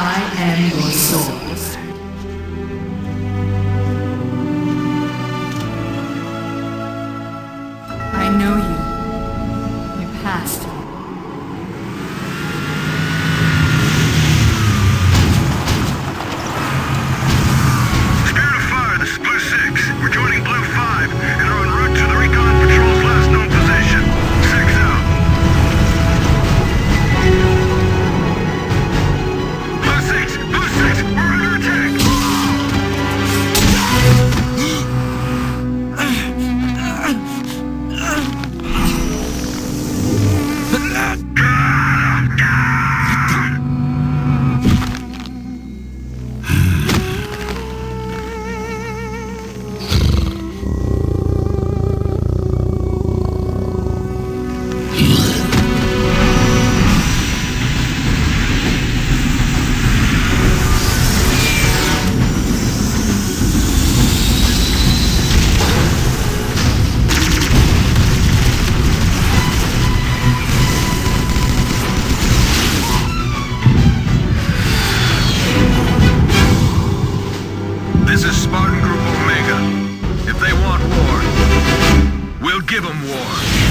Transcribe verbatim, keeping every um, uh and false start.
I am your sword. I know you. Your past. Spirit of Fire, this is Blue six. We're joining Blue five and are en route to the Recon Patrol's last known position. six out. Blue six! Blue six! We're under attack! This is Spartan Group Omega. If they want war, we'll give them war.